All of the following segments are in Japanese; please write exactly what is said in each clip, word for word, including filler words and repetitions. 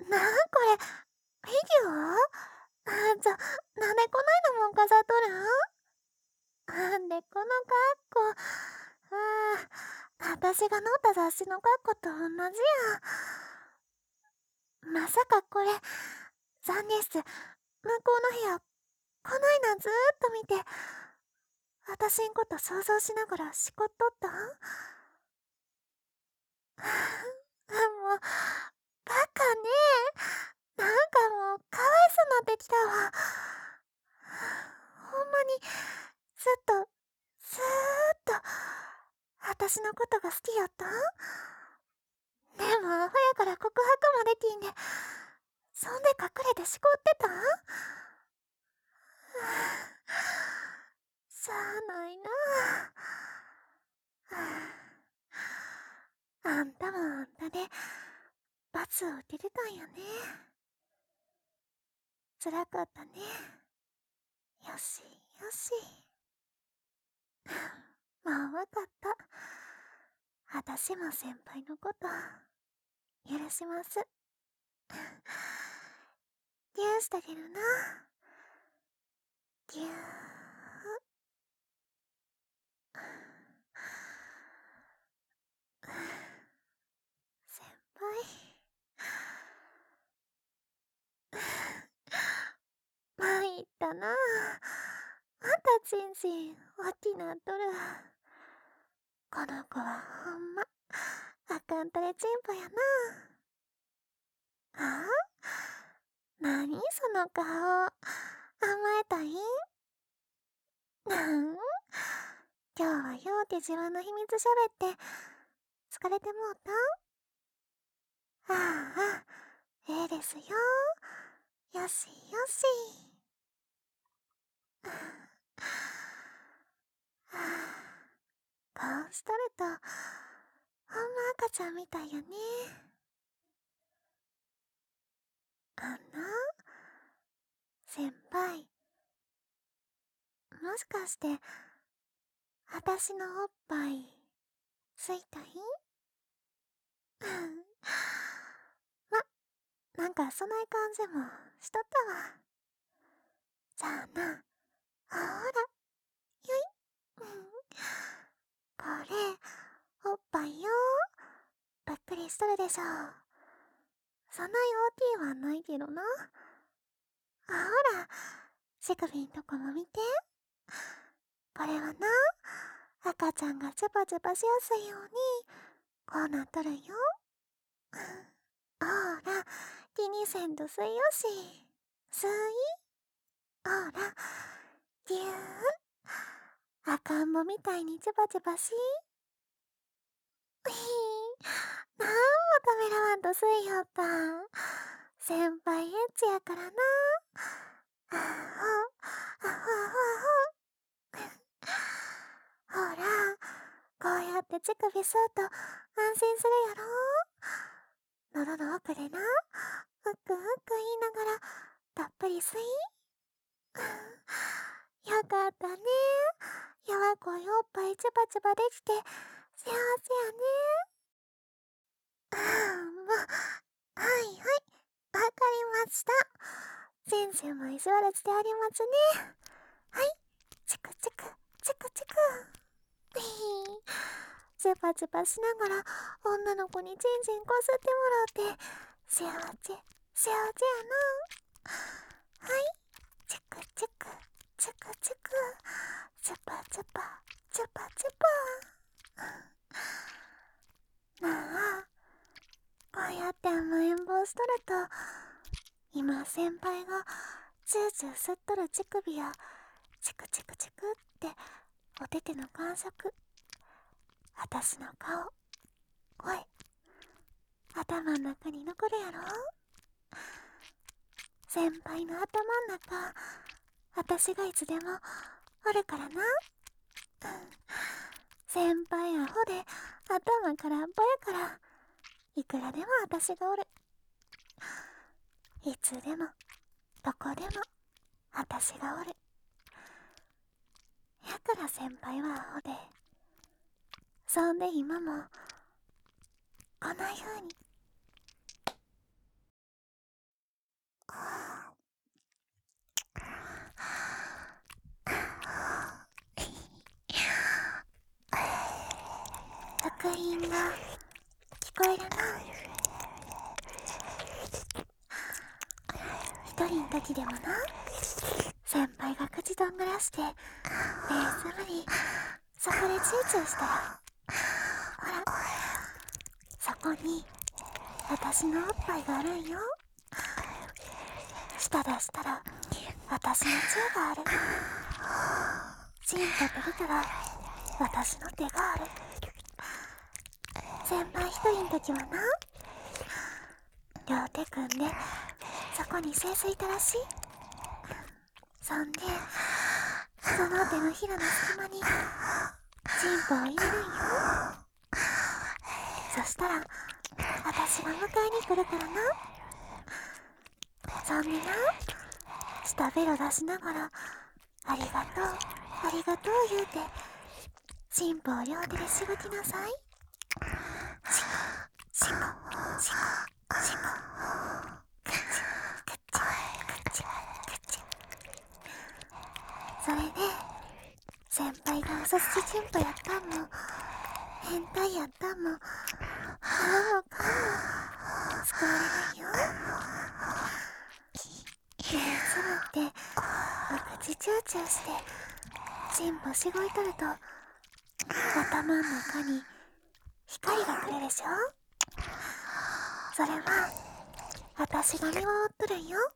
なんこれ、フィギュア？あ、じゃ、なんでこないのもん飾っとるん？なんでこの格好。ああ、私が載った雑誌の格好と同じや。まさかこれ、残念っす。向こうの部屋、こないなんずーっと見て、私んこと想像しながらしこっとったん？あ、もう、バカねえ。なんかもう、かわいそうなってきたわ。ほんまに、ずっと、ずーっと、私のことが好きやったん？でもアホやから告白もできんで、そんで隠れてしこってたん？しゃあないなあ。あんたもあんたで、罰を受けてたんやね。辛かったね。よし、よし。もうわかった。私も先輩のこと、許します。ギューしてあげるな。ギュー。先輩。参ったなあ。またチンチン大きなっとる。この子はほんまあかんたれチンポやな。あ？なにその顔。甘えたいん？なん？今日はようけ自分の秘密しゃべって疲れてもうたん？ああ、ええですよ。よしよし。はあ、こうしとるとほんま赤ちゃんみたいやね。あんな先輩、もしかして私のおっぱい吸いたい？ま、なんかそない感じもしとったわ。じゃあな、ほら、よい。うん、これ、おっぱいよ。ぷっくりしとるでしょ。そない大きいはないけどな。あ、ほら、乳首んとこも見て。これはな、赤ちゃんがチュパチュパしやすいように、こうなっとるんよ。ほら、気にせんと吸いよし。吸い。ほら、ぎゅー。赤ん坊みたいにチュパチュパし。ひー、なんもためらわんと吸いよった。先輩エッチやからな。あほ、あほあほあほ。ほら、こうやって乳首吸うと安心するやろ。喉の奥でな、ふっくふっく言いながら、たっぷり吸い。よかったね。やわこいおっぱいチュパチュパできて、幸せやね。ああ、もう、はいはい、わかりました。先生も意地悪してありますね。はい、チクチク、チクチク。ひー、チュパチュパしながら女の子にチンチンこすってもらって、幸せ、幸せやな。はい、チクチク、チクチク、チュパチュパ、チュパチュパ。なあ、こうやって甘えん坊しとると、今先輩がチューチュー吸っとる乳首やチクチクチクってお手手の感触、私の顔、声、頭ん中に残るやろ。先輩の頭ん中、私がいつでもおるからな。先輩アホで頭空っぽやから、いくらでも私がおる。いつでもどこでも私がおる。やから先輩はアホで、そんで今もこない風に作品が聞こえるな。一人の時でもな、先輩が口どんぐらしてレース部にそこでチューチューしたら、ほらそこに私のおっぱいがあるんよ。舌出したら私のチューがある。チンポ取れたら私の手がある。先輩一人の時はな、両手組んでそこに清水いたらしい。そんでその手のひらの隙間にチンポを入れるんよ。そしたら私が迎えに来るからな。そんでな、舌ベロ出しながらありがとうありがとう言うてチンポを両手でしごきなさい。シコシコシコシコ、クチクチクチクチ。それで先輩が嘘つきチンポやったんも変態やったんも何もかも救われるよ。目つぶってお口チューチューしてチンポしごいとると頭の中に光が来るでしょ。それは私が見守っとるんよ。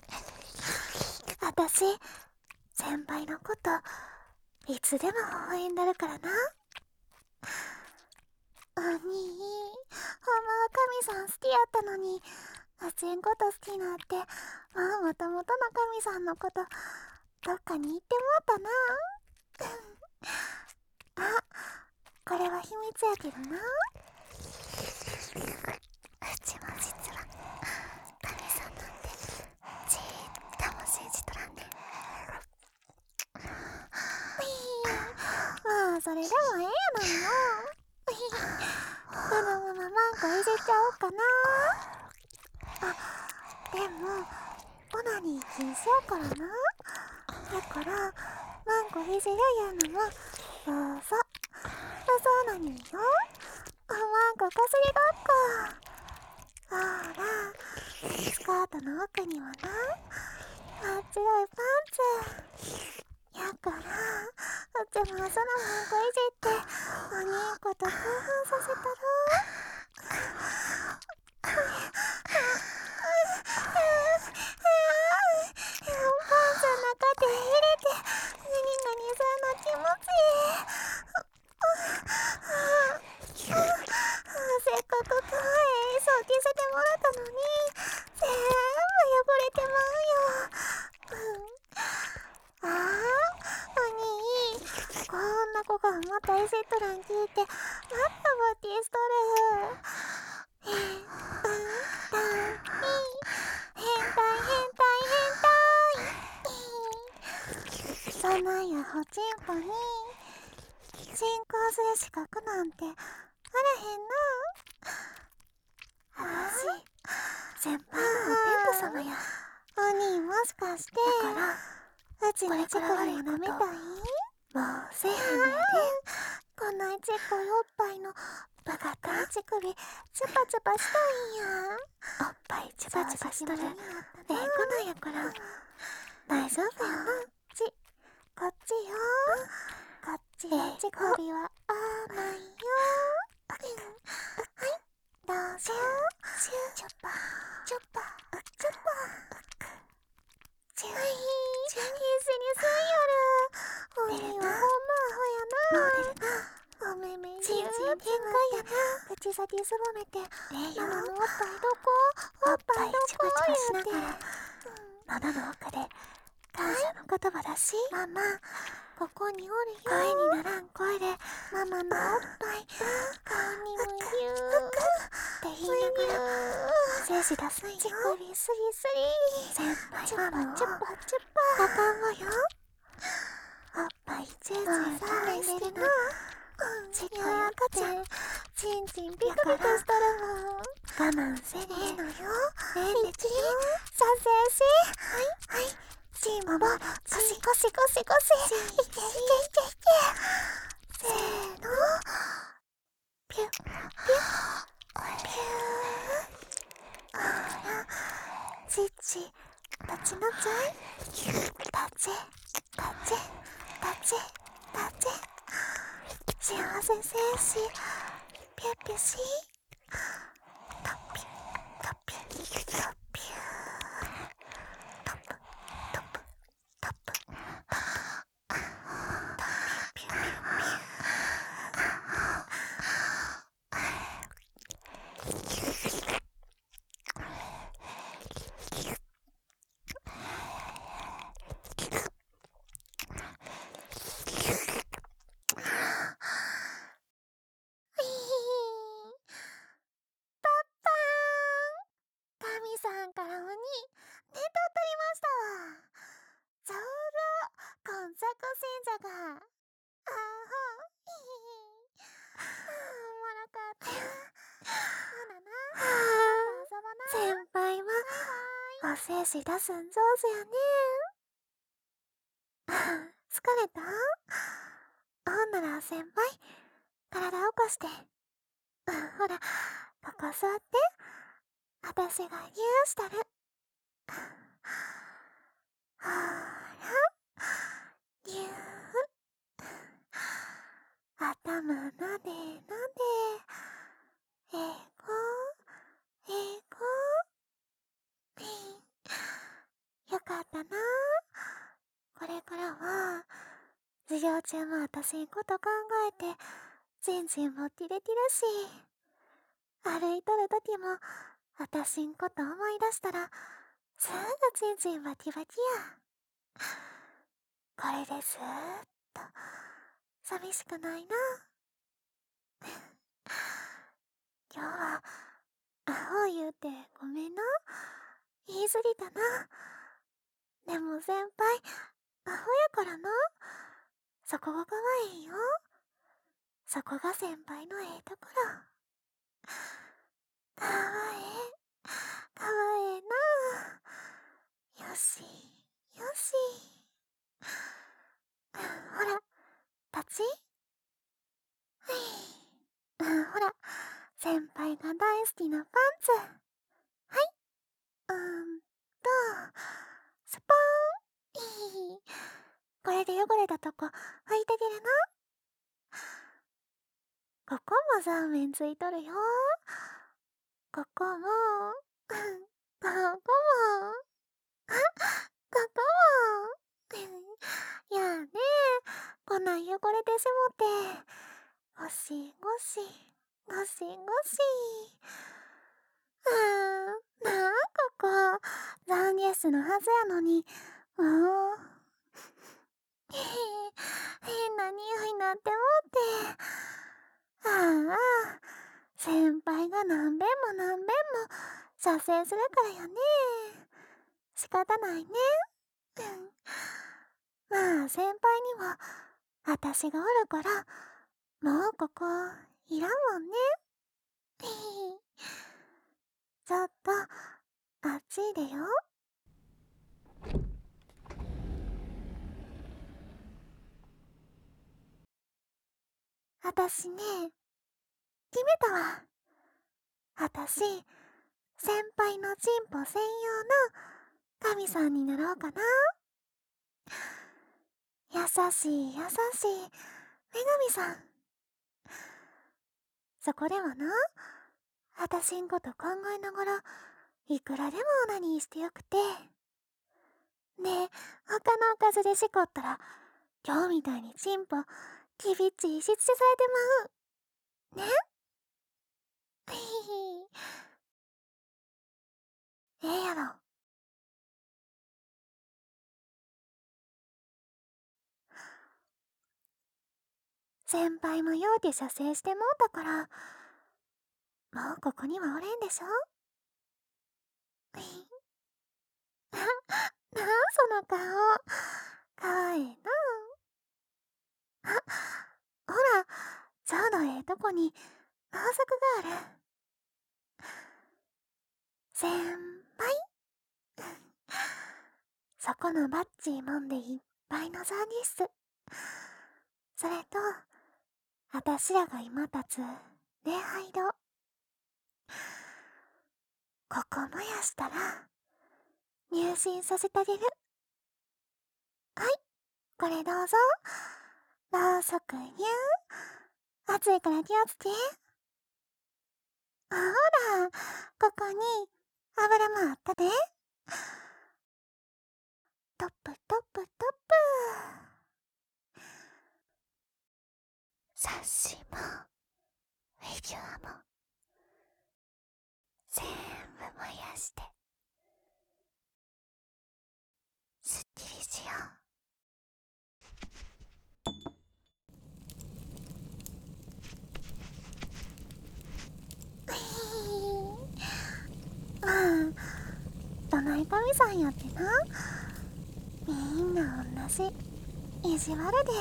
私先輩のこといつでも微笑んだるからな。お兄、ほんまは神さん好きやったのにあちんこと好きになってもうもともとの神さんのことどっかに行ってもうたな。あ、これは秘密やけどな。うちも実は神さんなんてちっとも信じとらんねん。まあそれでもええやないの。このままマンコいじっちゃおうかな。あ、でもオナニー禁止やからな。だからマンコいじるいうのもどうぞ。嘘オナニーよ。マンコかすりごっこ。ほらスカートの奥にもな真っ白いパンツやから、うちもそのマンコいじってお兄こと興奮させたろ。パンツの中で入れてグニグニするの気持ちいい。せっかく可愛い衣装着せてもらったのに全部汚れてまうよ。ああ、お兄、こんな子がまたいじっとるん聞いてまたボティしとる。変態変態変態変態。そんなんやほちんぽに進行する資格なんてあらへんな。私先輩のお天道様や。お兄もしかしてだからうちの乳首を舐めたい？もうせえへんのやで。こんなちっこいおっぱいのバカったい乳首チュパチュパしたいんや。おっぱいチュパチュパしとるええ子なんやから大丈夫やな。ちこっちよ。こっちの乳首は甘いよ。はいどうぞ。チュッパチュッパチュッパチュッ。はい必死に吸いよる。お兄はほんまアホやな。おめめに全開やな。口先すぼめてママのおっぱいどこおっぱいどこ言うて喉の奥で感謝の言葉だし、ママここにおるよ。声にならん声でママのおっぱい顔にむぎゅーって言いながら精子出すんよ。乳首スリスリ先輩ママをチュッパチュッパあかんわよ。おっぱいチューチューされしてな。ちっこい赤ちゃんちんちんビクビクしとるもん。我慢せねえのよ。ええんでちさせしはいはいチーマもコシコシコシコシいけいけいけいけせーのピュッし、立ちなさい。立ち、立ち、立ち、立ち。幸せ精子、ピュッピュし。トッピュ、トッピュ、トッピュ。トップ、トップ、トップ、トップ、ピュピュピュピュ。パッパーン、神さんから鬼、ネタ取りましたわ。ちょうど、今作信者が、あーほ、ひひひ。あー、おもろかった。ほなな、また遊ばな。先輩は、お精子出すん上手やね。疲れた？ほんなら先輩、体起こして。ほら、ここ座って。私がギューしたる。ほーら、ギュー。頭なでなで。えいこ、えいこ。よかったな。これからは、授業中も私んこと考えて、じんじんもティレティレし。歩いとるときも、私んこと思い出したら、すぐじんじんバキバキや。これですーっと、寂しくないな。今日は、アホ言うてごめんな。言い過ぎたな。でも先輩、アホやからな。そこが可愛いよ。そこが先輩のええところ。かわええ、かわええな。よし、よし。ほら、立ち。はい。ほら、先輩が大好きなパンツ。はい。うーんと、スポーン。これで汚れたとこ拭いてあげるな。ここもザーメンついとるよ。ここも、ここも、あ、ここも。やあね、こない汚れてしもて。ゴシゴシ、ゴシゴシ。あー、なあ、ここ、懺悔室のはずやのに、もう、へへ、変な匂いなってもって。ああ、先輩が何べんも何べんも射精するからよね。仕方ないね。まあ先輩には私がおるから、もうここいらんもんね。ちょっとあっちいでよ。私ね、決めたわ。私、先輩のチンポ専用の神さんになろうかな。優しい優しい女神さん。そこではな、私んこと考えながらいくらでもオナニーしてよくて。で、他のおかずでしこったら今日みたいにチンポきびっちいしつけされてまう。ね。ええやろ。先輩もようて射精してもうたから、もうここにはおれんでしょ。な、なんその顔。かわいいな。あ、ほら、ちょうどええとこにろうそくがある。先輩。そこのバッジーもんでいっぱいの懺悔室。それと、あたしらが今立つ礼拝堂。ここ燃やしたら、 入信させてあげる。はい、これどうぞ。ろうそくにゅー。熱いから気をつけ。ほら、ここに油もあったで。トップトップトップ。サッシもフィギュアも全部燃やしてすっきりしよう。まあどない神さんやってな、みんなおんなし意地悪で。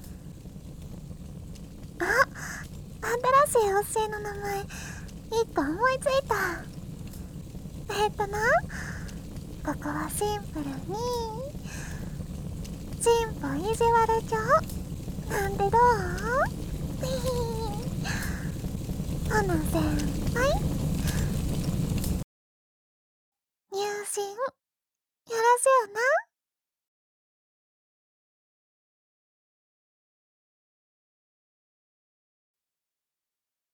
あ、新しい教えの名前一個思いついた。えっとな、ここはシンプルに進歩意地悪帳なんてどう？ほな先輩、入信よろしゅうな。